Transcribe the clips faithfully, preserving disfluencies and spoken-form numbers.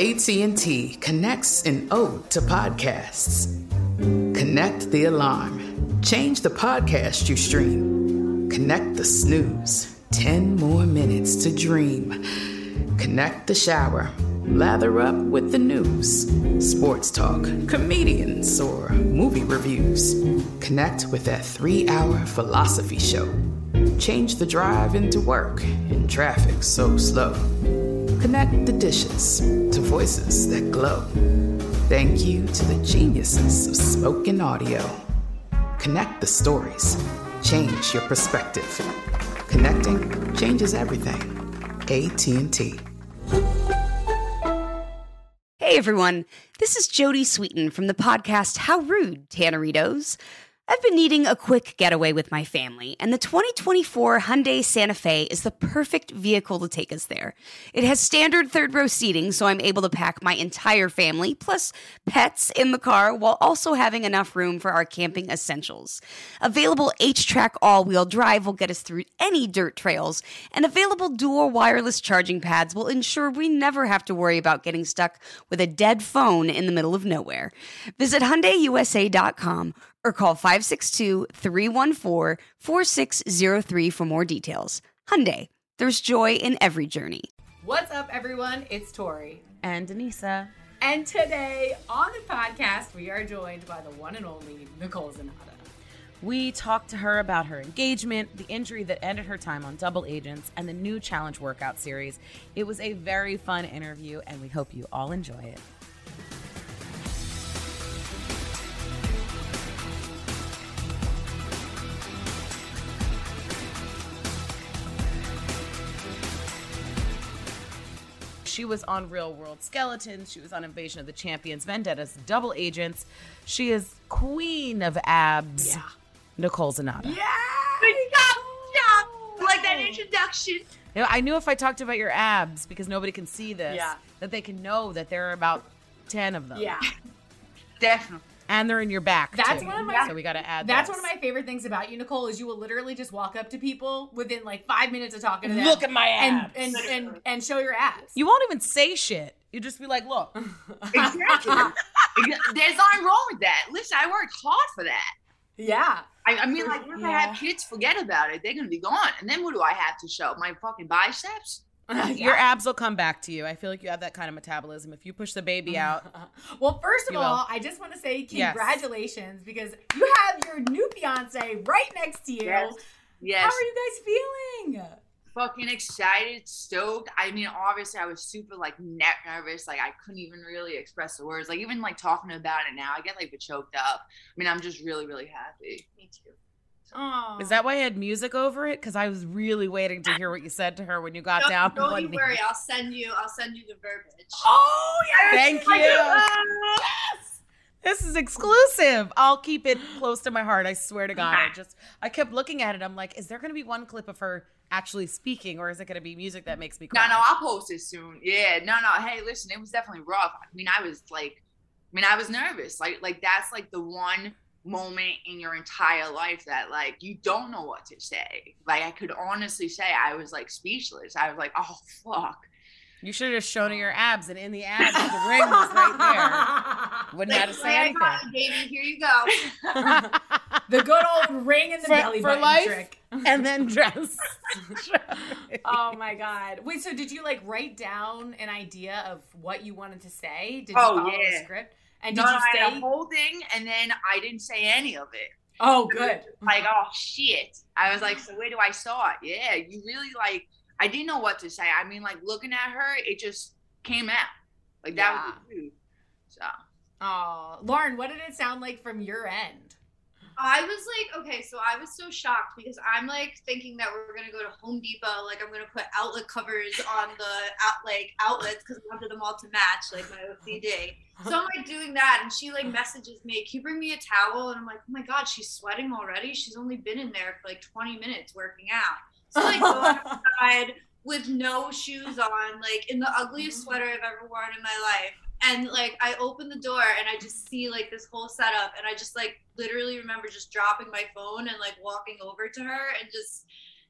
A T and T connects an ode to podcasts. Connect the alarm. Change the podcast you stream. Connect the snooze. Ten more minutes to dream. Connect the shower. Lather up with the news. Sports talk, comedians, or movie reviews. Connect with that three-hour philosophy show. Change the drive into work in traffic so slow. Connect the dishes to voices that glow. Thank you to the geniuses of spoken audio. Connect the stories. Change your perspective. Connecting changes everything. A T and T. Hey everyone, this is Jodie Sweetin from the podcast How Rude, Tanneritos. I've been needing a quick getaway with my family, and the twenty twenty-four Hyundai Santa Fe is the perfect vehicle to take us there. It has standard third-row seating, so I'm able to pack my entire family, plus pets, in the car, while also having enough room for our camping essentials. Available H-Track all-wheel drive will get us through any dirt trails, and available dual wireless charging pads will ensure we never have to worry about getting stuck with a dead phone in the middle of nowhere. Visit Hyundai U S A dot com or call five six two, three one four, four six zero three for more details. Hyundai, there's joy in every journey. What's up, everyone? It's Tori. And Denisa. And today on the podcast, we are joined by the one and only Nicole Zanata. We talked to her about her engagement, the injury that ended her time on Double Agents, and the new challenge workout series. It was a very fun interview, and we hope you all enjoy it. She was on Real World Skeletons. She was on Invasion of the Champions, Vendettas, Double Agents. She is queen of abs. Yeah. Nicole Zanata. Yeah! Good job! Good job! Like that introduction. You know, I knew if I talked about your abs, because nobody can see this, Yeah. that they can know that there are about ten of them. Yeah. Definitely. And they're in your back, That's too. one of my- So we got to add That's those. one of my favorite things about you, Nicole, is you will literally just walk up to people within like five minutes of talking to them. Look at my abs. And, and, and, and show your abs. You won't even say shit. You just be like, look. Exactly. There's nothing wrong with that. Listen, I worked hard for that. Yeah. I, I mean, like, once I Yeah. have kids, forget about it. They're going to be gone. And then what do I have to show? My fucking biceps? Your abs will come back to you. I feel like you have that kind of metabolism. If you push the baby out. Well, first of You all, will. I just want to say Yes. congratulations because you have your new fiance right next to you. Yes. Yes. How are you guys feeling? Fucking excited, stoked. I mean, obviously, I was super, like, neck nervous. Like, I couldn't even really express the words. Like, even, like, talking about it now, I get, like, choked up. I mean, I'm just really, really happy. Me too. Oh. Is that why I had music over it? Because I was really waiting to hear what you said to her when you got Don't, down. on don't one you knee. worry, I'll send you. I'll send you the verbiage. Oh, yes! Thank you. Yes. This is exclusive. I'll keep it close to my heart. I swear to God. I just, I kept looking at it. I'm like, is there going to be one clip of her actually speaking, or is it going to be music that makes me cry? No, no, I'll post it soon. Yeah, no, no. Hey, listen, it was definitely rough. I mean, I was, like, I mean, I was nervous. Like, like that's, like, the one moment in your entire life that, like, you don't know what to say. Like, I could honestly say I was, like, speechless. I was like, oh, fuck. You should have shown her your abs, and in the abs, the ring was right there. Wouldn't have to say Hey, I anything. got it, baby. Here you go. The good old ring in the For- belly for button life? trick. And then dress. Oh my God. Wait, so did you like write down an idea of what you wanted to say? Did you Oh, follow yeah. the script? And No, did no, you I had a stay? whole thing, and then I didn't say any of it. Oh, good. Like, oh, shit. I was like, so where do I start? Yeah, you really, like, I didn't know what to say. I mean, like, looking at her, it just came out. Like, that was the truth. So. Oh, Lauren, what did it sound like from your end? I was like, okay, so I was so shocked because I'm like thinking that we're gonna go to Home Depot, like I'm gonna put outlet covers on the out like outlets because I wanted them all to match, like my O C D. So I'm like doing that, and she like messages me, "Can you bring me a towel?" And I'm like, "Oh my God, she's sweating already. She's only been in there for like twenty minutes working out." So like go outside with no shoes on, like in the ugliest sweater I've ever worn in my life. And like I open the door and I just see like this whole setup, and I just like literally remember just dropping my phone and like walking over to her and just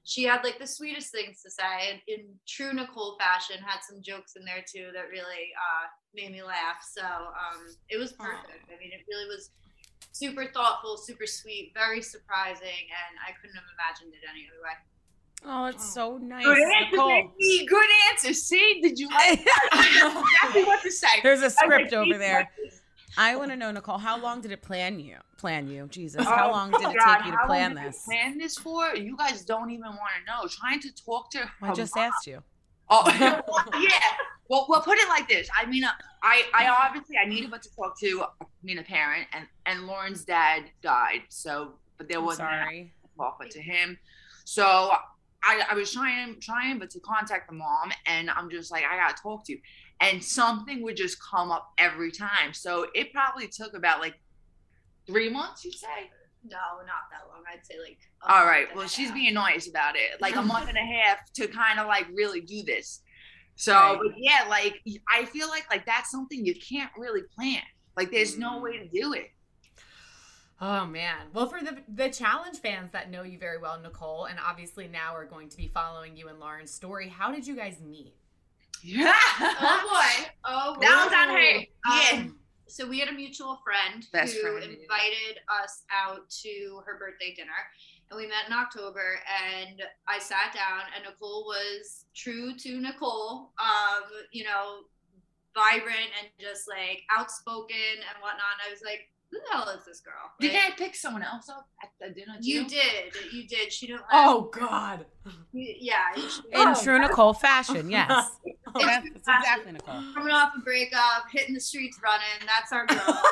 she had like the sweetest things to say, and in true Nicole fashion, had some jokes in there too that really uh, made me laugh. So um, it was perfect. I mean, it really was super thoughtful, super sweet, very surprising, and I couldn't have imagined it any other way. Oh, it's so nice. Good answer, Nicole. baby. Good answer. See, did you like exactly what to say? There's a I was script like, over there. "Please." I want to know, Nicole, how long did it plan you? Plan you, Jesus. How Oh, long did it God, take you to how long plan did I this? Plan this for? You guys don't even want to know. Trying to talk to her. I just mom. asked you. Oh, yeah. Well, well, put it like this. I mean, uh, I, I obviously I needed but to talk to. I mean, a parent, and and Lauren's dad died. So, but there I'm wasn't enough sorry. to talk but to him. So I, I was trying, trying, but to contact the mom, and I'm just like, I gotta talk to you, and something would just come up every time. So it probably took about like three months, you'd say. No, not that long. I'd say like. a All month right. and Well, a she's half. being nice about it. Like a month and a half to kind of like really do this. So, Right. but yeah, like I feel like like that's something you can't really plan. Like there's no way to do it. Oh man. Well, for the the challenge fans that know you very well, Nicole, and obviously now are going to be following you and Lauren's story, how did you guys meet? Yeah. Oh boy. Oh boy. That was on her. Yeah. Um, so we had a mutual friend Best who friend, yeah. invited us out to her birthday dinner, and we met in October. And I sat down, and Nicole was true to Nicole, um, you know, vibrant and just like outspoken and whatnot. And I was like, who the hell is this girl? Didn't Like, I pick someone else up at the dinner too? you did, you did. She didn't. Let Oh God. you- yeah. You, In Oh. true Nicole fashion, yes. That's exactly Nicole. coming off a breakup, hitting the streets running. That's our girl.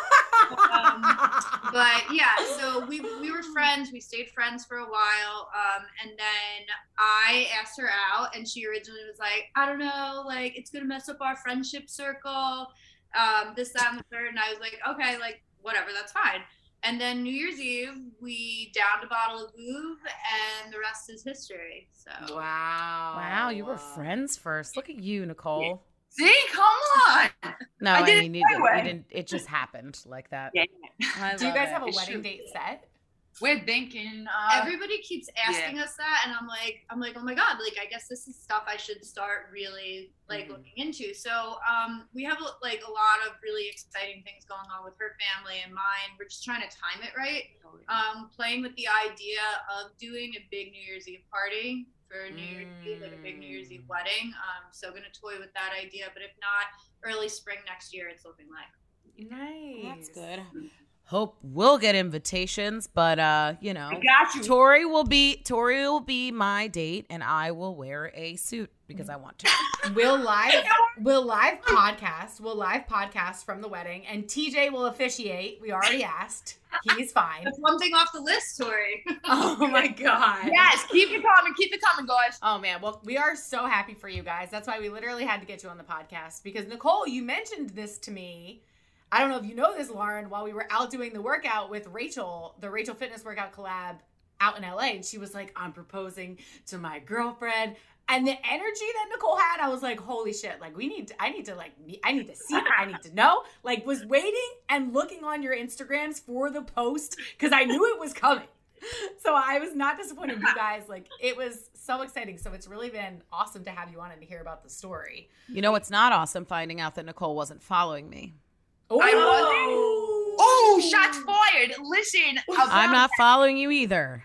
um, but yeah, so we we were friends. We stayed friends for a while, um, and then I asked her out, and she originally was like, I don't know, like it's gonna mess up our friendship circle, um, this, that, and the third. And I was like, okay, like whatever, that's fine. And then New Year's Eve, we downed a bottle of Vouv, and the rest is history. So Wow. Wow, you were friends first. Look at you, Nicole. See, come on. No, I I, did it mean you, my did, you way. didn't. It just happened like that. Yeah. I Do you love guys it. have a It's wedding true. date set? We're thinking. Uh, everybody keeps asking us that, and I'm like, I'm like, oh my god, like I guess this is stuff I should start really like Mhm. looking into. So um, we have like a lot of really exciting things going on with her family and mine. We're just trying to time it right. Um, playing with the idea of doing a big New Year's Eve party for New Year's Eve, like a big New Year's Eve wedding. Um, so gonna toy with that idea, but if not, early spring next year, it's looking like. Nice. That's good. Hope we'll get invitations, but uh, you know, I got you. Tori will be Tori will be my date, and I will wear a suit because I want to. We'll live we'll live podcast. We'll live podcast from the wedding, and T J will officiate. We already asked. He's fine. That's one thing off the list, Tori. Oh my God. Yes, keep it coming. Keep it coming, guys. Oh man, well, we are so happy for you guys. That's why we literally had to get you on the podcast because Nicole, you mentioned this to me. I don't know if you know this, Lauren, while we were out doing the workout with Rachel, the Rachel Fitness Workout collab out in L A, and she was like, I'm proposing to my girlfriend. And the energy that Nicole had, I was like, holy shit, like we need to, I need to like, I need to see it. I need to know. Like was waiting and looking on your Instagrams for the post because I knew it was coming. So I was not disappointed in you guys. Like it was so exciting. So it's really been awesome to have you on and to hear about the story. You know, it's not awesome finding out that Nicole wasn't following me. Oh, I wasn't. Oh, shots fired. Listen. About I'm not following you either.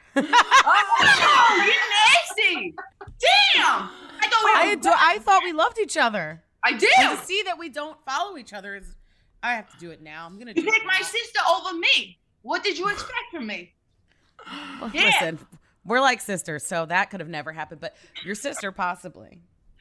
Oh, you're nasty. Damn. I thought we I were adore, I thought we loved each other. I do. And to see that we don't follow each other is, I have to do it now. I'm gonna do You it. picked my now. sister over me. What did you expect from me? Well, Yeah. Listen, we're like sisters, so that could have never happened. But your sister, possibly.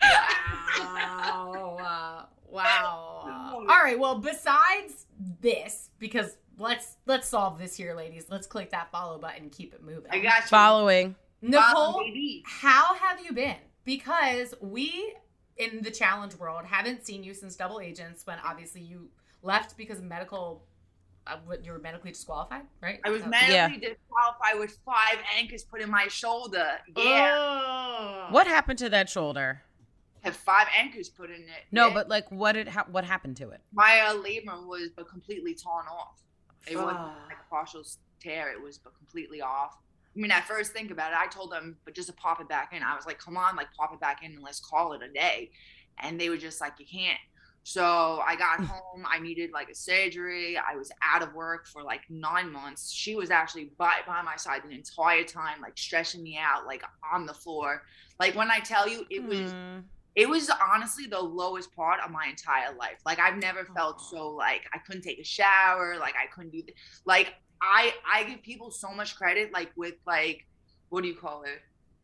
Wow. Uh, wow. All right. Well, besides this, because let's let's solve this here, ladies. Let's click that follow button and keep it moving. I got you. Following. Nicole, Follow, baby. how have you been? Because we in the challenge world haven't seen you since Double Agents, when obviously you left because of medical. Uh, what, you were medically disqualified, right? I was Uh, medically disqualified with five anchors put in my shoulder. Yeah. Oh. What happened to that shoulder? Have five anchors put in it. No, Yeah. but like, what did ha- what happened to it? my uh, labrum was but completely torn off. It wasn't Ah. like a partial tear. It was but completely off. I mean, at first think about it, I told them, but just to pop it back in. I was like, come on, like pop it back in and let's call it a day. And they were just like, you can't. So I got home, I needed like a surgery. I was out of work for like nine months. She was actually by, by my side the entire time, like stretching me out, like on the floor. Like when I tell you, it was, mm. it was honestly the lowest part of my entire life. Like I've never felt so like I couldn't take a shower, like I couldn't do, th- like I, I give people so much credit, like with like, what do you call it?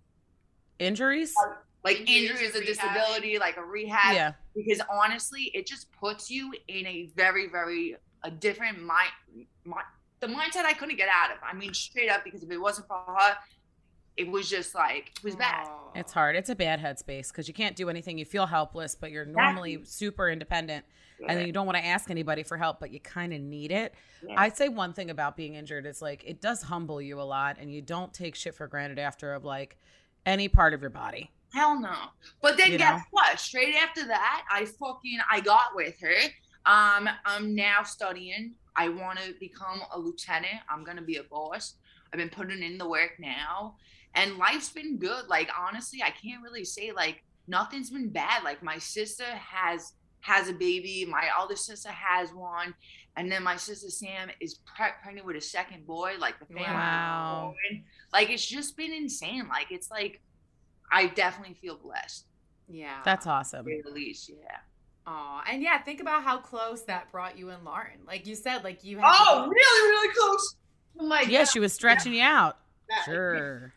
Injuries? Uh, Like injury is a disability, like a rehab. Yeah. Because honestly, it just puts you in a very, very a different mind, mind. The mindset I couldn't get out of. I mean, straight up, because if it wasn't for her, it was just like it was bad. It's hard. It's a bad headspace because you can't do anything. You feel helpless, but you're normally exactly. super independent, yeah. and then you don't want to ask anybody for help, but you kind of need it. Yeah. I'd say one thing about being injured is like it does humble you a lot, and you don't take shit for granted after of like any part of your body. Hell no. But then you guess know? what? Straight after that, I fucking, I got with her. Um, I'm now studying. I want to become a lieutenant. I'm going to be a boss. I've been putting in the work now. And life's been good. Like, honestly, I can't really say, like, nothing's been bad. Like, my sister has has a baby. My older sister has one. And then my sister Sam is pre- pregnant with a second boy. Like, the family. Wow. Like, it's just been insane. Like, it's like, I definitely feel blessed. Yeah. That's awesome. At least, yeah. Oh, and yeah, think about how close that brought you and Lauren. Like you said, like you had Oh, really, really close. Oh my yeah, God. She was stretching yeah. you out. Sure.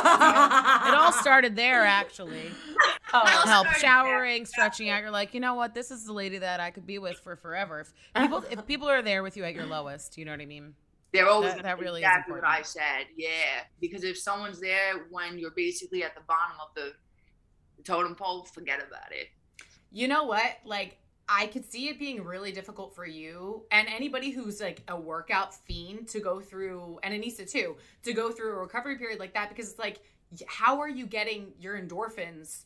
It all started there, actually. Oh, help showering, stretching out. You're like, you know what? This is the lady that I could be with for forever. If people, if people are there with you at your lowest, you know what I mean? They're always that, that really exactly is what I said. Yeah, because if someone's there when you're basically at the bottom of the totem pole, forget about it. You know what? Like, I could see it being really difficult for you and anybody who's like a workout fiend to go through, and Anissa too, to go through a recovery period like that, because it's like, how are you getting your endorphins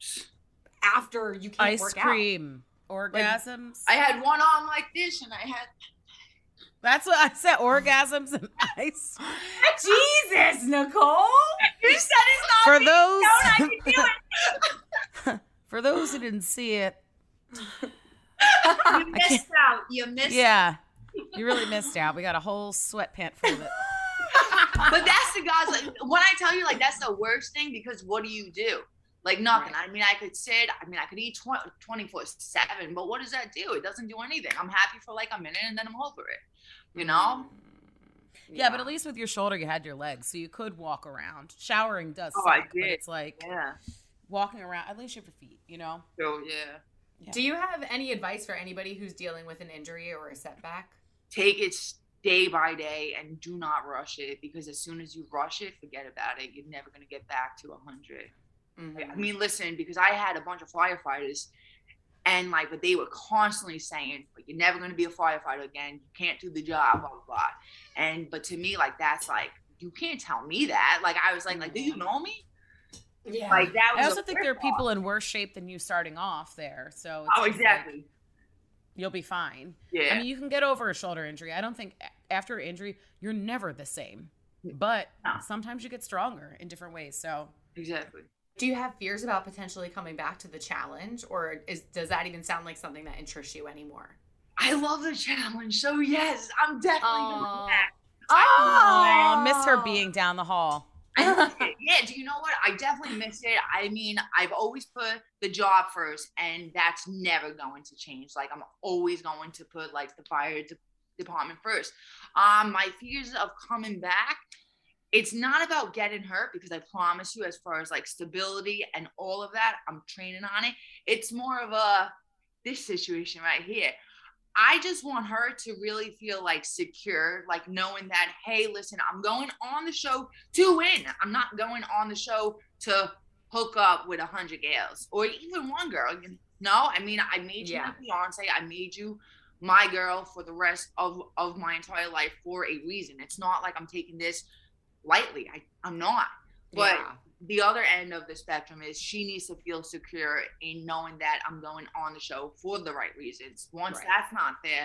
after you can't Ice work cream, out? Orgasms. Like, I had one arm like this, and I had. That's what I said. Orgasms and ice. Jesus, Nicole. You said it's not for me. those. No, I can do it. For those who didn't see it, you missed out. You missed. Yeah, you really missed out. We got a whole sweatpant full of it. But that's the guys. Like, when I tell you, like, that's the worst thing, because what do you do? Like, nothing. Right. I mean, I could sit. I mean, I could eat twenty-four seven, but what does that do? It doesn't do anything. I'm happy for like a minute, and then I'm over it. You know? Yeah, yeah, but at least with your shoulder, you had your legs, so you could walk around. Showering does oh, suck, I did. But it's like yeah. walking around. At least you have your feet, you know? Oh, yeah. yeah. Do you have any advice for anybody who's dealing with an injury or a setback? Take it day by day and do not rush it, because as soon as you rush it, forget about it. You're never going to get back to one hundred. Mm-hmm. I mean, listen, because I had a bunch of firefighters, and like, but they were constantly saying, but you're never going to be a firefighter again. You can't do the job, blah, blah, blah. And, but to me, like, that's like, you can't tell me that. Like, I was like, like, do you know me? Yeah. Like, that was I also think there are people in worse shape than you starting off there. So, it's oh, exactly. Like, you'll be fine. Yeah. I mean, you can get over a shoulder injury. I don't think after injury, you're never the same. But no. Sometimes you get stronger in different ways. So, exactly. Do you have fears about potentially coming back to the challenge, or is does that even sound like something that interests you anymore? I love the challenge, so yes, I'm definitely going back. Oh, I miss her being down the hall. Yeah, do you know what? I definitely miss it. I mean, I've always put the job first, and that's never going to change. Like, I'm always going to put like the fire de- department first. Um, my fears of coming back. It's not about getting hurt, because I promise you, as far as like stability and all of that, I'm training on it. It's more of a, this situation right here. I just want her to really feel like secure, like knowing that, hey, listen, I'm going on the show to win. I'm not going on the show to hook up with a hundred girls or even one girl. No, I mean, I made you yeah. my fiance. I made you my girl for the rest of, of my entire life for a reason. It's not like I'm taking this lightly. I, I'm not. But yeah. the other end of the spectrum is she needs to feel secure in knowing that I'm going on the show for the right reasons. Once right. that's not there,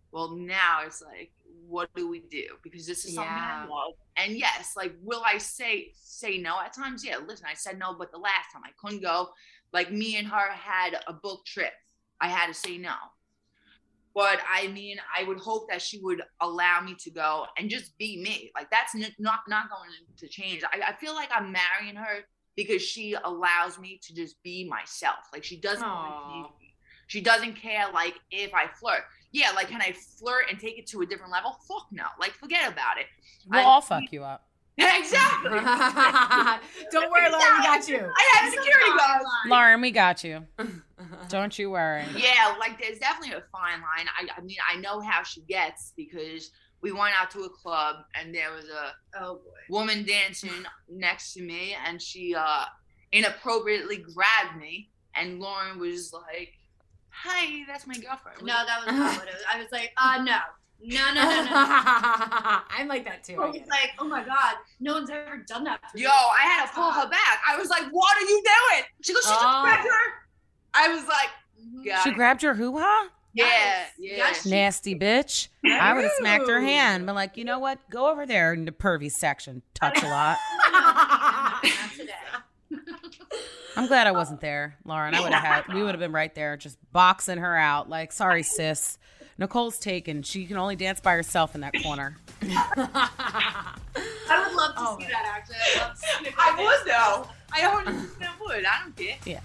Well, now it's like, what do we do? Because this is something Yeah. I love. And yes, like, will I say say no at times? Yeah, listen, I said no, but the last time I couldn't go. Like, me and her had a book trip. I had to say no. But I mean, I would hope that she would allow me to go and just be me. Like, that's n- not not going to change. I, I feel like I'm marrying her because she allows me to just be myself. Like, she doesn't Aw. like, she doesn't care, like, if I flirt. Yeah, like, can I flirt and take it to a different level? Fuck no. Like, forget about it. We'll I- all fuck you up. Exactly. Don't worry, Lauren, we got you. I have security guards. Lauren, we got you. Don't you worry. Yeah, like, there's definitely a fine line. I, I mean, I know how she gets because we went out to a club and there was a Oh boy. woman dancing next to me and she uh, inappropriately grabbed me and Lauren was like, hi, that's my girlfriend. No, that was not what it was. I was like, uh, no. No, no, no, no. no. I'm like that too. I I was get it. like, oh my God, no one's ever done that for me. Yo, I had to pull her back. I was like, what are you doing? She goes, she just Oh. grabbed her. I was like, Mhm. got She it. grabbed your hoo-ha? Yeah, Yes. yeah. Yes. Nasty bitch. I would have smacked her Rude. hand. Been like, you know what? Go over there in the pervy section. Touch a lot. Not today. I'm glad I wasn't there, Lauren. I would have had, we would have been right there just boxing her out. Like, sorry, sis. Nicole's taken. She can only dance by herself in that corner. I would love to Oh see my- that actually. I love to see it. I would though. I one hundred percent would. I don't care. Yeah.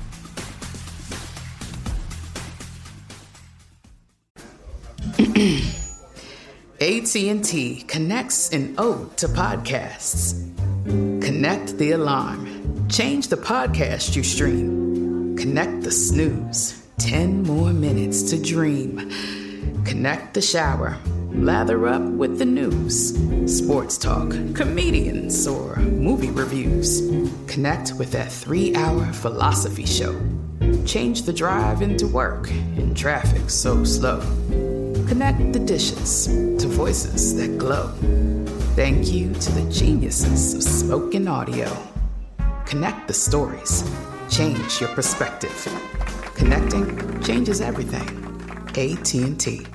A T and T connects an ode to podcasts. Connect the alarm. Change the podcast you stream. Connect the snooze. ten more minutes to dream. Connect the shower. Lather up with the news. Sports talk, comedians, or movie reviews. Connect with that three-hour philosophy show. Change the drive into work in traffic so slow. Connect the dishes to voices that glow. Thank you to the geniuses of spoken audio. Connect the stories. Change your perspective. Connecting changes everything. A T and T.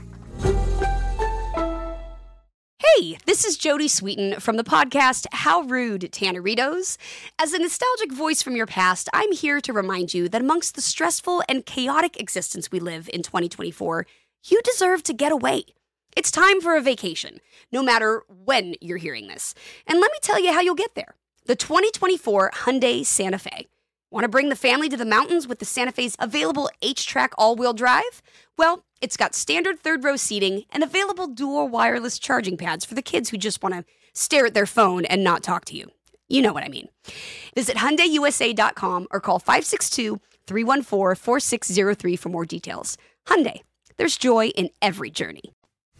Hey, this is Jodie Sweetin from the podcast How Rude, Tanneritos. As a nostalgic voice from your past, I'm here to remind you that amongst the stressful and chaotic existence we live in twenty twenty-four, you deserve to get away. It's time for a vacation, no matter when you're hearing this. And let me tell you how you'll get there. The twenty twenty-four Hyundai Santa Fe. Want to bring the family to the mountains with the Santa Fe's available H-Track all-wheel drive? Well, it's got standard third-row seating and available dual wireless charging pads for the kids who just want to stare at their phone and not talk to you. You know what I mean. Visit Hyundai U S A dot com or call five six two, three one four, four six zero three for more details. Hyundai, there's joy in every journey.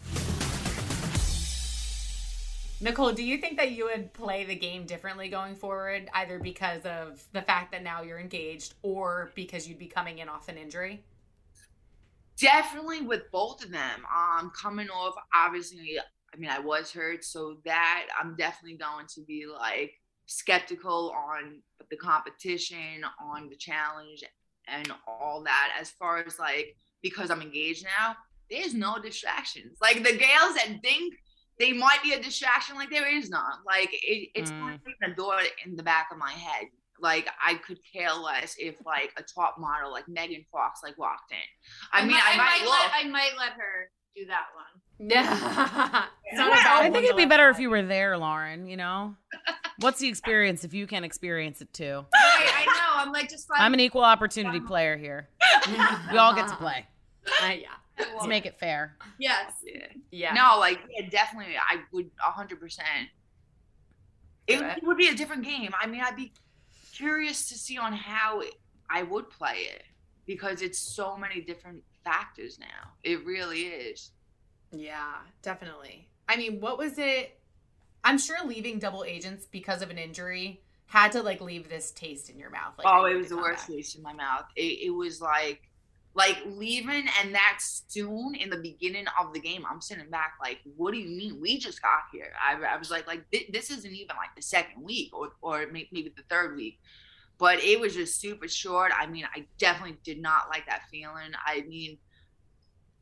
Nicole, do you think that you would play the game differently going forward, either because of the fact that now you're engaged or because you'd be coming in off an injury? Definitely with both of them. Um, coming off, obviously, I mean, I was hurt, so that I'm definitely going to be like skeptical on the competition, on the challenge, and all that. As far as like, because I'm engaged now, there's no distractions. Like the girls that think they might be a distraction, like there is none. Like it, it's Mm. not even a door in the back of my head. Like I could care less if like a top model like Megan Fox like walked in. I, mean, I, might, look. let, I might let her do that one. Yeah. It's not a I bad think one it'd to be let better if slide. you were there, Lauren, you know? What's the experience if you can experience it too? Right, I know. I'm like just. I'm an equal opportunity player here. We all get to play. Uh, yeah. Let's make it fair. Yes. Yeah. Yeah. No, like yeah, definitely, I would a hundred percent. It Do it. it would be a different game. I mean, I'd be curious to see on how I would play it because it's so many different factors now. It really is. Yeah, definitely. I mean, what was it? I'm sure leaving Double Agents because of an injury had to like leave this taste in your mouth. Like, Oh, I it need was to the come worst back. taste in my mouth. It, it was like, like leaving and that soon in the beginning of the game, I'm sitting back like, what do you mean? We just got here. I, I was like, like thi- this isn't even like the second week or, or may- maybe the third week, but it was just super short. I mean, I definitely did not like that feeling. I mean,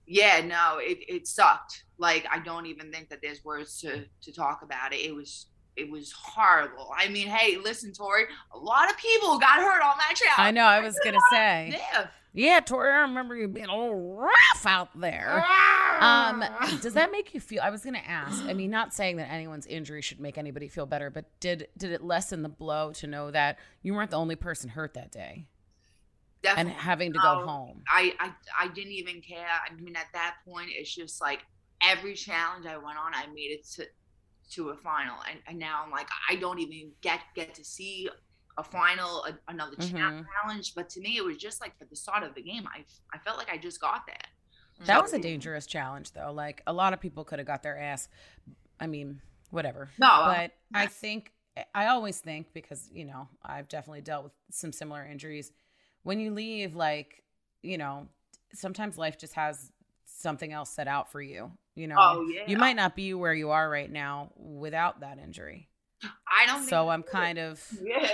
Yeah, no, it, it sucked. Like, I don't even think that there's words to, to talk about it. It was it was horrible. I mean, hey, listen, Tori, a lot of people got hurt on that challenge. I know, I was going to say. Yeah. Yeah, Tori, I remember you being a little rough out there. Um, does that make you feel, I was going to ask, I mean, not saying that anyone's injury should make anybody feel better, but did did it lessen the blow to know that you weren't the only person hurt that day? Definitely. And having to go Um, home? I, I I didn't even care. I mean, at that point, it's just like every challenge I went on, I made it to to a final, and, and now I'm like, I don't even get get to see a final, a, another Mhm. challenge. But to me, it was just like at the start of the game, I I felt like I just got there. That So- was a dangerous challenge, though. Like, a lot of people could have got their ass. I mean, whatever. No, But I think, I always think, because, you know, I've definitely dealt with some similar injuries. When you leave, like, you know, sometimes life just has something else set out for you. You know, Oh, yeah. you might not be where you are right now without that injury. I don't. think So I I'm would've. kind of, Yeah,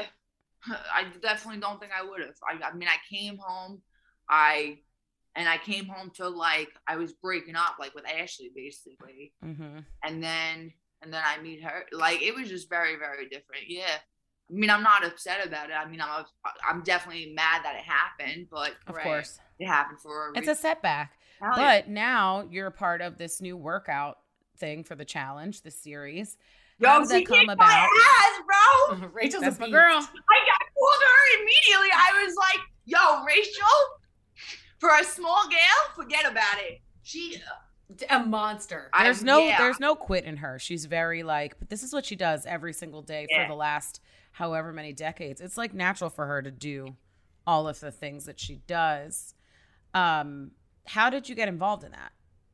I definitely don't think I would have. I, I mean, I came home, I, and I came home to like I was breaking up like with Ashley basically, hmm and then and then I meet her. Like it was just very very different. Yeah, I mean, I'm not upset about it. I mean, I'm I'm definitely mad that it happened, but of right, course. it happened for a It's a reason. setback. Hell yeah. But now you're a part of this new workout thing for the challenge, the series. Yo, How did she that come kicked about? my ass, bro. Rachel's That's a my beast. girl. I got called her immediately. I was like, yo, Rachel, for a small gal, forget about it. She, A monster. I- There's no yeah. there's no quit in her. She's very like, but this is what she does every single day Yeah. for the last however many decades. It's like natural for her to do all of the things that she does. Um, how did you get involved in that?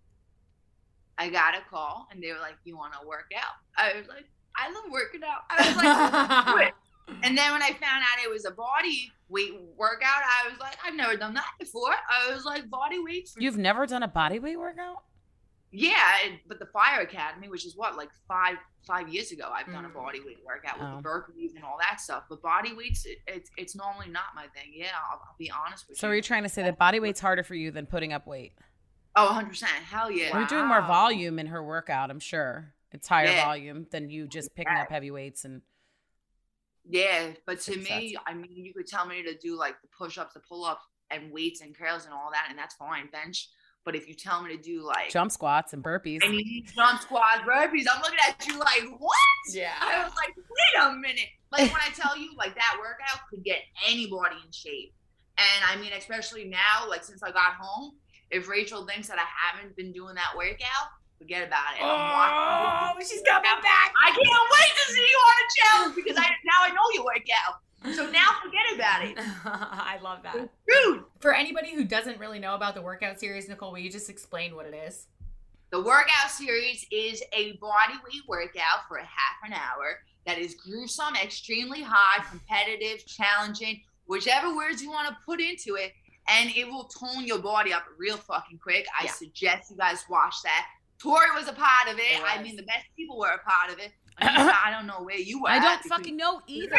I got a call and they were like, you want to work out? I was like, I love working out. I was like, let's do it. And then when I found out it was a body weight workout, I was like, I've never done that before. I was like, body weights. You've never done a body weight workout? Yeah, and- but the Fire Academy, which is what, like five five years ago, I've done a Mm. body weight workout with Oh. the burpees and all that stuff. But body weights, it, it's it's normally not my thing. Yeah, I'll, I'll be honest with So you. are you trying to say that body weight's harder for you than putting up weight? Oh, one hundred percent. Hell yeah. You're doing more Wow. volume in her workout, I'm sure. It's higher Yeah. volume than you just picking up heavy weights and Yeah, but to Six me, I mean, you could tell me to do like the push-ups, the pull-ups, and weights and curls and all that, and that's fine, bench. But if you tell me to do like jump squats and burpees. I need jump squats, burpees, I'm looking at you like, what? Yeah. I was like, wait a minute. Like when I tell you, like that workout could get anybody in shape. And I mean, especially now, like since I got home, if Rachel thinks that I haven't been doing that workout, forget about it. I'm Oh, she's coming back. I can't wait to see you on a challenge because I now I know you work out. So now forget about it. I love that. Dude, For anybody who doesn't really know about the workout series, Nicole, will you just explain what it is? the workout series is a body weight workout for a half an hour that is gruesome, extremely hard, competitive, challenging, whichever words you want to put into it, and it will tone your body up real fucking quick. I Yeah. suggest you guys watch that. Tori was a part of it. It I was. mean, the best people were a part of it. Anissa, I don't know where you were. I at don't because- fucking know either.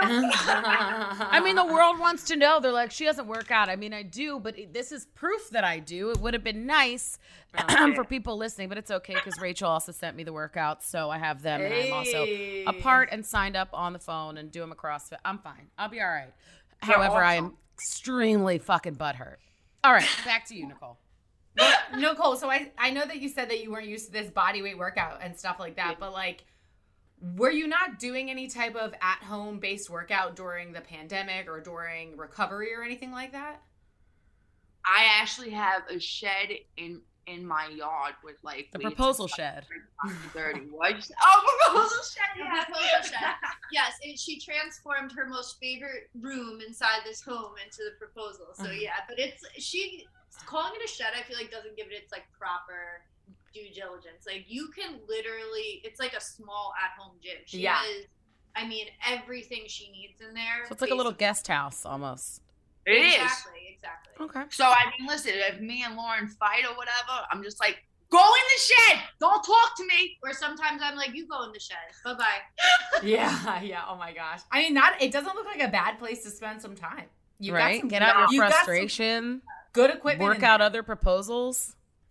I I mean, the world wants to know. They're like, she doesn't work out. I mean, I do, but it- this is proof that I do. It would have been nice yeah. for people listening, but it's okay because Rachel also sent me the workouts, so I have them, and I'm also Hey. a part and signed up on the phone and doing a CrossFit. I'm fine. I'll be all right. You're However, I am awesome. extremely fucking butthurt. All right, back to you, Nicole. Nicole, so I, I know that you said that you weren't used to this body weight workout and stuff like that, but like, were you not doing any type of at-home based workout during the pandemic or during recovery or anything like that? I actually have a shed in in my yard with like The weights proposal and shed. stuff. Dirty. What? Oh, proposal shed. The Yeah. proposal shed. Yes, and she transformed her most favorite room inside this home into the proposal. So Mhm. yeah, but it's she calling it a shed. I feel like doesn't give it its like proper due diligence. Like you can literally, it's like a small at-home gym. She Yeah. has, I mean, everything she needs in there. So it's like a little basically. guest house almost. It is. Exactly, exactly. Okay. So I mean, listen, if me and Lauren fight or whatever, I'm just like, go in the shed. Don't talk to me. Or sometimes I'm like, you go in the shed. Bye bye. Yeah, yeah. Oh my gosh. I mean, that it doesn't look like a bad place to spend some time. You've got Right? some, Get out you've your got some frustration. good equipment. Work in out there. other proposals.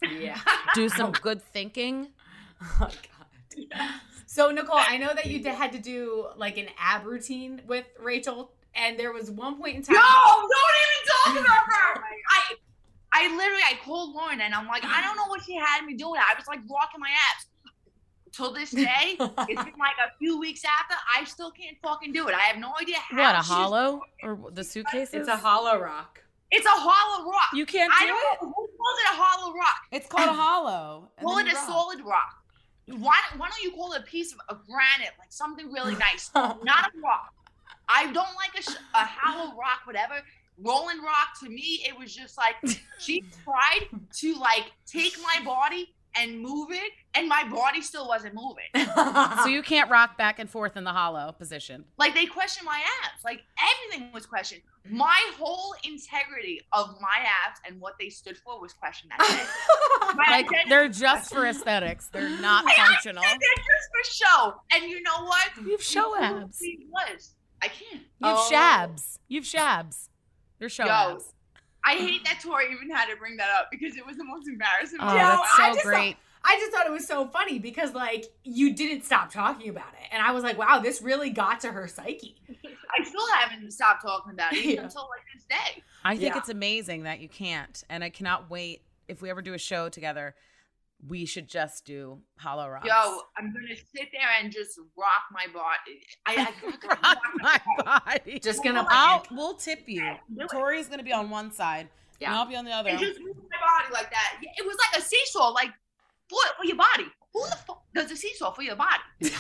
Yeah. Do some good thinking. Oh God. So Nicole, I know that you d- had to do like an ab routine with Rachel, and there was one point in time. No, don't even talk about her. I, I literally, I called Lauren and I'm like, I don't know what she had me doing. I was like rocking my abs. Till this day, it's been like a few weeks after, I still can't fucking do it. I have no idea how. What, a she's- hollow? Or the suitcases? It's a hollow rock. It's a hollow rock. You can't do I don't it? know who calls it a hollow rock. It's called a hollow. and Call then it you a rock. solid rock. Why, why don't you call it a piece of, of granite, like something really nice, not a rock? I don't like a, sh- a hollow rock, whatever. Rolling rock, to me, it was just like, she tried to like take my body and move it, and my body still wasn't moving. So you can't rock back and forth in the hollow position. Like, they questioned my abs. Like, everything was questioned. My whole integrity of my abs and what they stood for was questioned that day. My Like, identity- they're just for aesthetics. They're not I functional. understand they're just for show. And you know what? You've show abs. It was. I can't. You've Oh. shabs. You've shabs. They're show Yo. abs. I hate that Tori even had to bring that up because it was the most embarrassing. Oh, moment. Yeah, that's I so just great. I just thought it was so funny because like you didn't stop talking about it, and I was like, wow, this really got to her psyche. I still haven't stopped talking about it even Yeah. until like this day. I think Yeah. it's amazing that you can't. And I cannot wait. If we ever do a show together, we should just do hollow rocks. Yo, I'm gonna sit there and just rock my body. I, I, rock my body. Just gonna I'll, we'll tip you. Do it. Tori's going to be on one side. Yeah. And I'll be on the other. and just move my body like that. Yeah, it was like a seesaw, like for, for your body. Who the fuck does a seesaw for your body?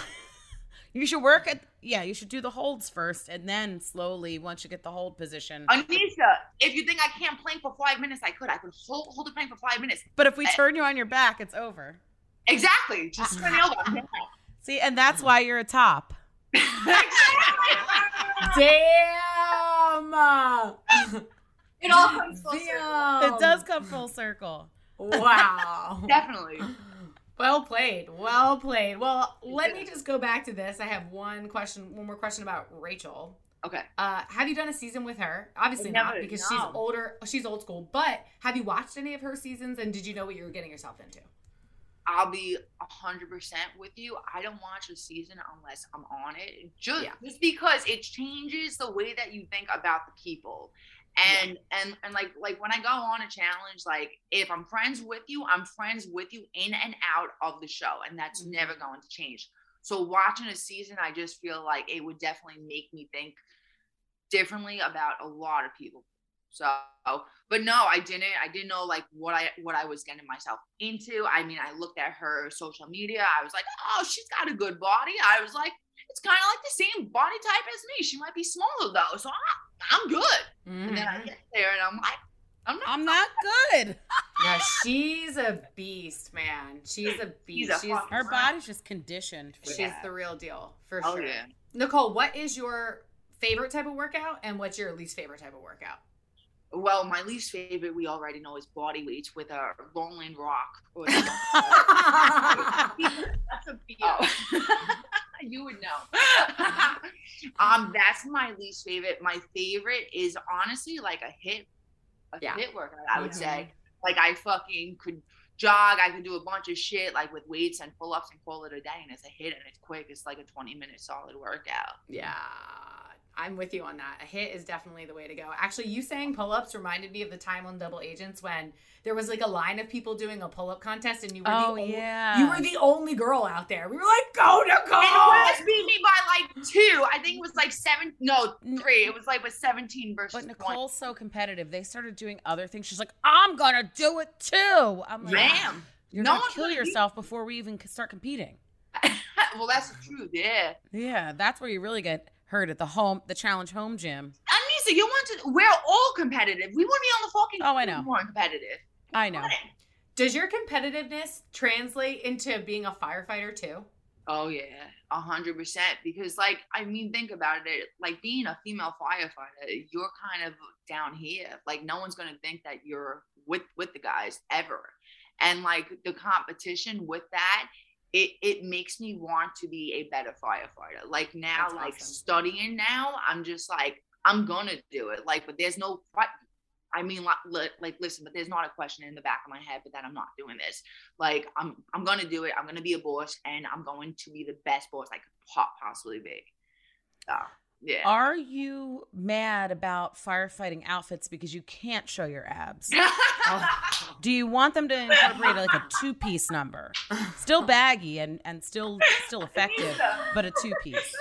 You should work at, yeah, you should do the holds first. And then slowly, once you get the hold position. Anisha, if you think I can't plank for five minutes, I could. I could hold, hold the plank for five minutes. But if we turn you on your back, it's over. Exactly. Just turn it over. See, and that's why you're a top. Damn. It all comes full circle. Damn. It does come full circle. Wow. Definitely. Well played. Well played. Well, let me just go back to this. I have one question, one more question about Rachel. Okay. Uh, have you done a season with her? Obviously I've not, never- because no. she's older. She's old school. But have you watched any of her seasons, and did you know what you were getting yourself into? I'll be a hundred percent with you. I don't watch a season unless I'm on it. Just, Yeah. just because it changes the way that you think about the people. And and and like like when I go on a challenge, like if I'm friends with you, I'm friends with you in and out of the show. And that's Mm-hmm. never going to change. So watching a season, I just feel like it would definitely make me think differently about a lot of people. So, but no, I didn't. I didn't know like what I what I was getting myself into. I mean, I looked at her social media. I was like, oh, she's got a good body. I was like, it's kind of like the same body type as me. She might be smaller though, so I, I'm good. And then I get there and I'm like, I'm not. I'm not good. Yeah, she's a beast, man. She's a beast. She's a She's, fucking- Her body's just conditioned. For she's that. the real deal, for Oh sure. yeah. Nicole, what is your favorite type of workout, and what's your least favorite type of workout? Well, my least favorite we already know is body weights with a rolling rock. Or That's a beat. Oh. You would know. um, that's my least favorite. My favorite is honestly like a hit, a Yeah. hit workout. I would Mhm. say, like I fucking could jog. I could do a bunch of shit like with weights and pull ups and call it a day. And it's a hit and it's quick. It's like a twenty minute solid workout. Yeah, I'm with you on that. A hit is definitely the way to go. Actually, you saying pull-ups reminded me of the time on Double Agents when there was like a line of people doing a pull-up contest, and you were Oh, the only, yeah. you were the only girl out there. We were like, go Nicole! And Wes beat me by like two. I think it was like seven. No, three. It was like with seventeen versus But twenty. Nicole's so competitive. They started doing other things. She's like, I'm going to do it too. I'm like, Ma'am. you're No going to one's kill gonna beat- yourself before we even start competing. Well, that's the truth. Yeah. Yeah, that's where you really get hurt at the home, the challenge home gym. Anissa, you want to? We're all competitive. We want to be on the fucking. Oh, I know. More competitive. I know. Does your competitiveness translate into being a firefighter too? Oh yeah, a hundred percent. Because like, I mean, think about it. Like being a female firefighter, you're kind of down here. Like no one's gonna think that you're with with the guys ever. And like the competition with that, it it makes me want to be a better firefighter. Like now, That's like awesome. studying now, I'm just like I'm gonna do it. Like, but there's no. I mean, like, like, listen, but there's not a question in the back of my head, but that I'm not doing this. Like, I'm, I'm going to do it. I'm going to be a boss, and I'm going to be the best boss I could possibly be. So, yeah. Are you mad about firefighting outfits because you can't show your abs? Oh. Do you want them to incorporate like a two-piece number? Still baggy and, and still still effective, Anissa. But a two-piece.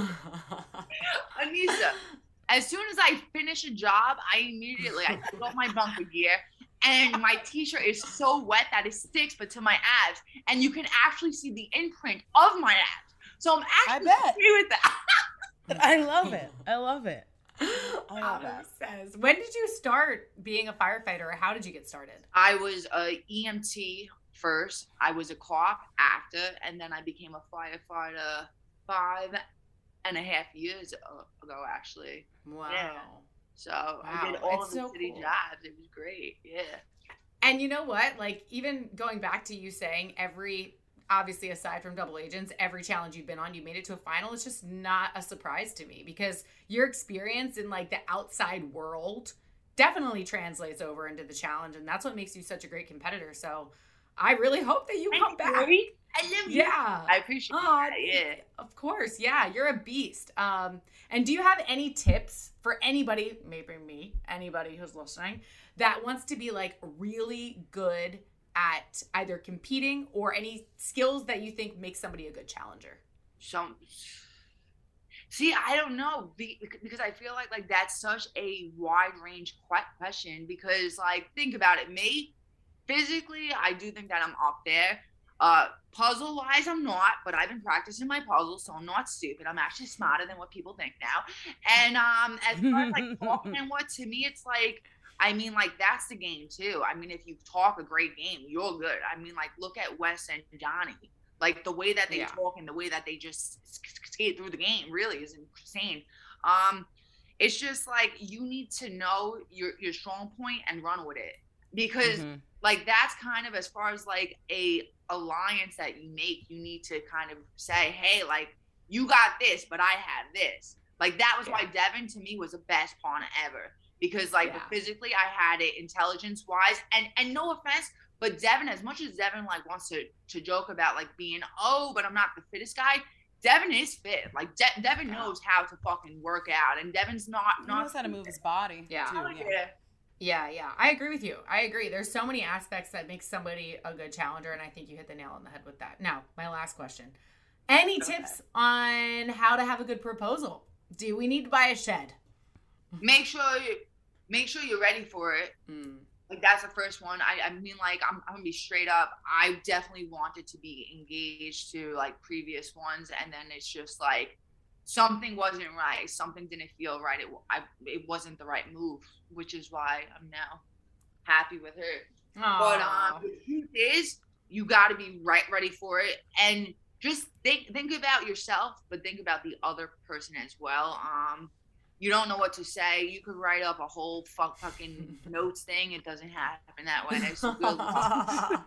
Anissa, as soon as I finish a job, I immediately, I take off my bunker gear, and my t-shirt is so wet that it sticks, but to my abs, and you can actually see the imprint of my abs. So I'm actually I bet. okay with that. I love it. I love it. I love Alex that. says, when did you start being a firefighter, or how did you get started? I was a E M T first. I was a cop after, and then I became a firefighter five and a half years ago, actually. Wow. Yeah. So Wow. I did all It's of the so city cool. jobs. It was great. Yeah. And you know what? Like, even going back to you saying every, obviously aside from Double Agents, every challenge you've been on, you made it to a final. It's just not a surprise to me, because your experience in like the outside world definitely translates over into the challenge. And that's what makes you such a great competitor. So I really hope that you Thank come you, back. Marie. I love you. Yeah. I appreciate Aw, that. Yeah. Of course. Yeah. You're a beast. Um, and do you have any tips for anybody, maybe me, anybody who's listening, that wants to be like really good at either competing, or any skills that you think make somebody a good challenger? Some see, I don't know, be- because I feel like like that's such a wide range question. Because like, think about it, me physically, I do think that I'm up there. Uh, puzzle wise, I'm not, but I've been practicing my puzzles, so I'm not stupid. I'm actually smarter than what people think now. And um, as far as like talking and what, to me, it's like, I mean, like, that's the game too. I mean, if you talk a great game, you're good. I mean, like, look at Wes and Johnny. Like, the way that they Yeah. talk and the way that they just skate through the game really is insane. Um, it's just like, you need to know your your strong point and run with it, because Mm-hmm. like, that's kind of, as far as like a alliance that you make, you need to kind of say, hey, like, you got this, but I have this. Like, that was why Devin to me was the best pawn ever, because like, Yeah. physically I had it intelligence wise, and and no offense, but Devin, as much as Devin like wants to to joke about like being, oh, but I'm not the fittest guy, Devin is fit. Like, De- Devin Yeah. knows how to fucking work out, and Devin's not He not knows how to move his body. Yeah. Too, Oh, yeah. yeah. Yeah, yeah. I agree with you. I agree. There's so many aspects that make somebody a good challenger, and I think you hit the nail on the head with that. Now, my last question. Any Okay. tips on how to have a good proposal? Do we need to buy a shed? Make sure you make sure you're ready for it. Mm. Like, that's the first one. I, I mean, like, I'm, I'm gonna be straight up. I definitely wanted to be engaged to like previous ones, and then it's just like something wasn't right. Something didn't feel right. It I, it wasn't the right move, which is why I'm now happy with her. But Aw. um, the truth is, you got to be right ready for it, and just think think about yourself, but think about the other person as well. Um, you don't know what to say. You could write up a whole fuck fucking notes thing. It doesn't happen that way. It's good luck.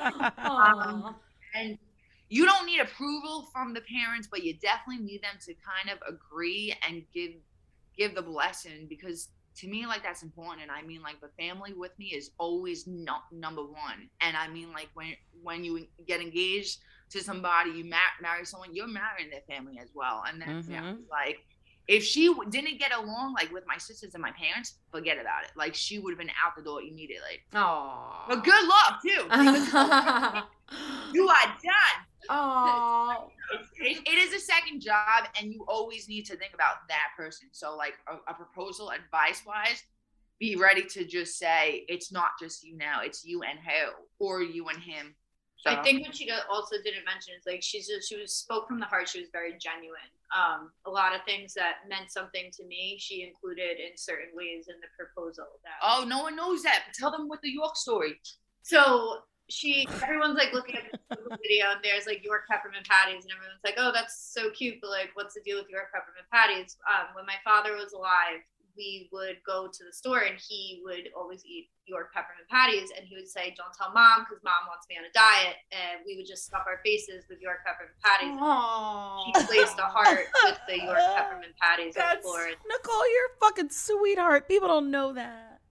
Aw. And you don't need approval from the parents, but you definitely need them to kind of agree and give give the blessing, because to me, like, that's important. And I mean, like, the family with me is always no, number one. And I mean, like, when when you get engaged to somebody, you mar- marry someone, you're marrying their family as well. And that's Mhm. like, if she w- didn't get along like with my sisters and my parents, forget about it. Like, she would have been out the door immediately. Aw. But good luck too, because you are done. Aw. It, it is a second job, and you always need to think about that person. So, like, a, a proposal advice-wise, be ready to just say, it's not just you now, it's you and her, or you and him. So, I think what she got- also didn't mention is like she's a, she was spoke from the heart. She was very genuine. Um, a lot of things that meant something to me, she included in certain ways in the proposal. That oh, no one knows that. But tell them with the York story. So she, everyone's like looking at the video, and there's like York peppermint patties, and everyone's like, "Oh, that's so cute," but like, what's the deal with York peppermint patties? Um, when my father was alive, we would go to the store, and he would always eat York peppermint patties, and he would say, "Don't tell mom, because mom wants me on a diet," and we would just stuff our faces with York peppermint patties. Aw. She placed a heart with the York peppermint patties on the That's floor. Nicole, you're a fucking sweetheart. People don't know that.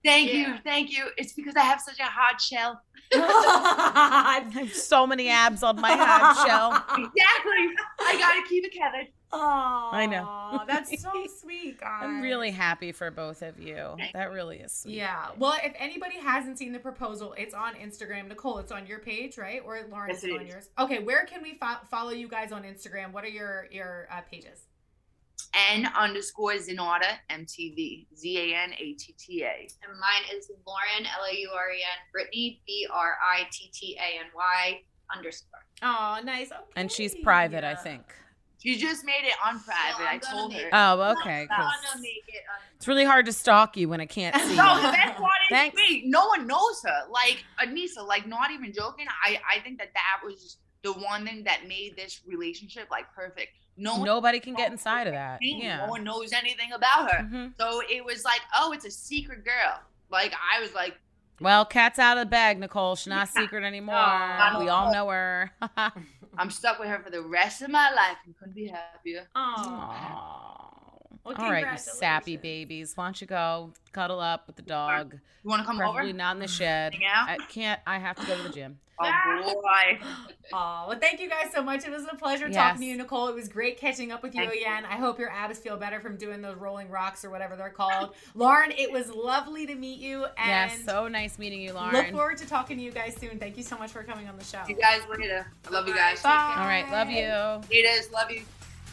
Thank Yeah. you, thank you. It's because I have such a hard shell. I have so many abs on my hard shell. Exactly. I gotta keep it covered. Oh, I know. That's so sweet, guys. I'm really happy for both of you. That really is sweet. Yeah. Well, if anybody hasn't seen the proposal, it's on Instagram. Nicole, it's on your page, right? Or Lauren, Yes, it's it on is. yours. Okay. Where can we fo- follow you guys on Instagram? What are your your uh, pages? N underscore Zenata M T V. Z A N A T T A. And mine is Lauren, L A U R E N, Brittany, B R I T T A N Y underscore. Oh, nice. Okay. And she's private, I Yeah. think. She just made it on private. I'm I gonna told make her. it. Oh, okay. I'm 'cause gonna make it. Um, It's really hard to stalk you when I can't see No, you. the best part is Thanks. wait, no one knows her. Like Anissa, like not even joking. I I think that that was the one thing that made this relationship like perfect. No one, Nobody can get inside of that. no Yeah. one knows anything about her. Mhm. So it was like, oh, it's a secret girl. Like I was like, Well, cat's out of the bag, Nicole. She's not secret anymore. Aw. We all know her. I'm stuck with her for the rest of my life and couldn't be happier. Oh. Aw. Well, All right, you sappy congratulations. babies. Why don't you go cuddle up with the dog? You want to come Preferably over? not in the shed. Hang out? I can't. I have to go to the gym. Oh boy. Oh, well, thank you guys so much. It was a pleasure Yes. talking to you, Nicole. It was great catching up with you Thank you. again. I hope your abs feel better from doing those rolling rocks or whatever they're called. Lauren, it was lovely to meet you. And Yes, so nice meeting you, Lauren. look forward to talking to you guys soon. Thank you so much for coming on the show. You guys later. I love you guys. Bye. All right, love you. Haters, love you.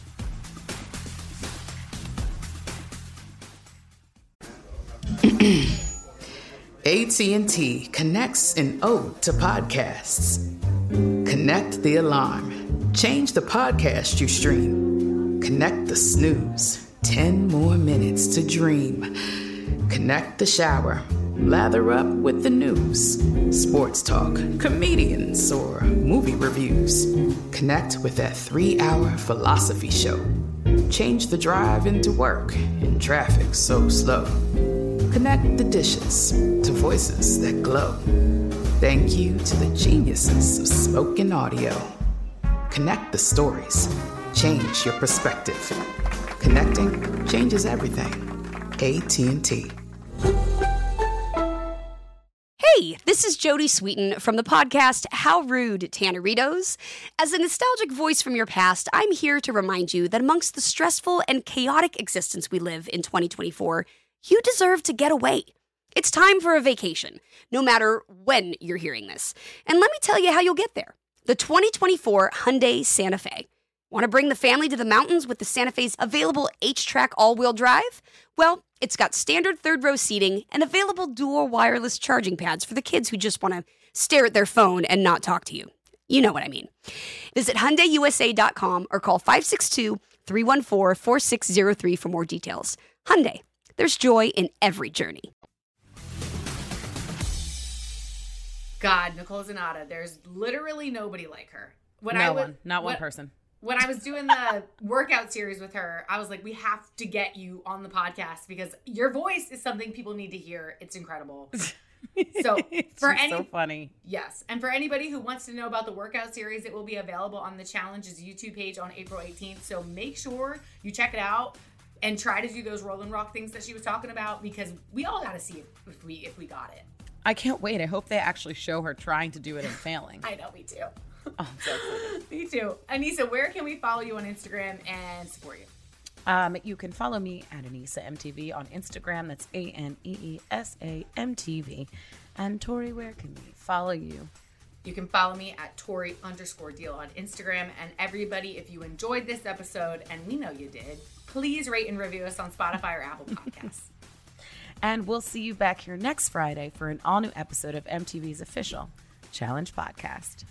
A T and T connects an ode to podcasts. Connect the alarm. Change the podcast you stream. Connect the snooze. ten more minutes to dream. Connect the shower. Lather up with the news. Sports talk, comedians, or movie reviews. Connect with that three-hour philosophy show. Change the drive into work in traffic so slow. Connect the dishes to voices that glow. Thank you to the geniuses of spoken audio. Connect the stories. Change your perspective. Connecting changes everything. A T and T. Hey, this is Jodie Sweetin from the podcast How Rude, Tanneritos. As a nostalgic voice from your past, I'm here to remind you that amongst the stressful and chaotic existence we live in twenty twenty-four, you deserve to get away. It's time for a vacation, no matter when you're hearing this. And let me tell you how you'll get there. The twenty twenty-four Hyundai Santa Fe. Want to bring the family to the mountains with the Santa Fe's available H-Track all-wheel drive? Well, it's got standard third-row seating and available dual wireless charging pads for the kids who just want to stare at their phone and not talk to you. You know what I mean. Visit Hyundai U S A dot com or call five six two, three one four, four six zero three for more details. Hyundai, there's joy in every journey. God, Nicole Zenata, there's literally nobody like her. When no I was, one, not one when- person. When I was doing the workout series with her, I was like, we have to get you on the podcast because your voice is something people need to hear. It's incredible. So It's for just any so funny. yes, and for anybody who wants to know about the workout series, it will be available on the Challenge's YouTube page on April eighteenth. So make sure you check it out and try to do those roll and rock things that she was talking about because we all got to see if, if we if we got it. I can't wait. I hope they actually show her trying to do it and failing. I know, me too. Oh, so excited. Me too. Anissa, where can we follow you on Instagram and support you? Um, you can follow me at Anissa M T V on Instagram. That's A N E E S A M T V. And Tori, where can we follow you? You can follow me at Tori underscore deal on Instagram. And everybody, if you enjoyed this episode, and we know you did, please rate and review us on Spotify or Apple Podcasts. And we'll see you back here next Friday for an all-new episode of M T V's official Challenge Podcast.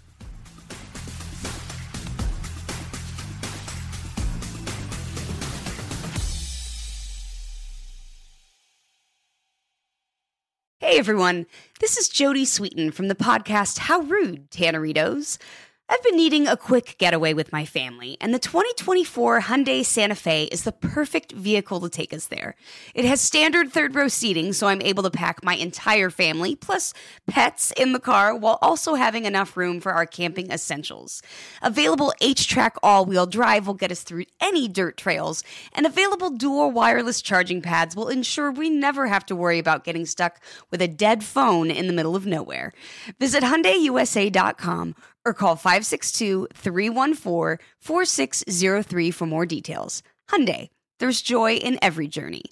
Hey everyone, this is Jodie Sweetin from the podcast How Rude, Tanneritos. I've been needing a quick getaway with my family, and the twenty twenty-four Hyundai Santa Fe is the perfect vehicle to take us there. It has standard third-row seating, so I'm able to pack my entire family, plus pets, in the car, while also having enough room for our camping essentials. Available H-Track all-wheel drive will get us through any dirt trails, and available dual wireless charging pads will ensure we never have to worry about getting stuck with a dead phone in the middle of nowhere. Visit Hyundai U S A dot com or call five six two, three one four, four six zero three for more details. Hyundai, there's joy in every journey.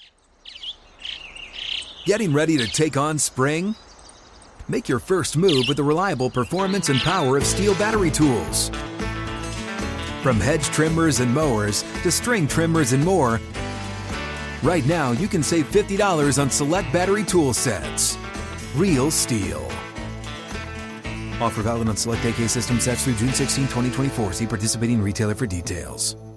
Getting ready to take on spring? Make your first move with the reliable performance and power of Steel battery tools. From hedge trimmers and mowers to string trimmers and more, right now you can save fifty dollars on select battery tool sets. Real Steel. Offer valid on select A K system sets through June sixteenth, twenty twenty-four. See participating retailer for details.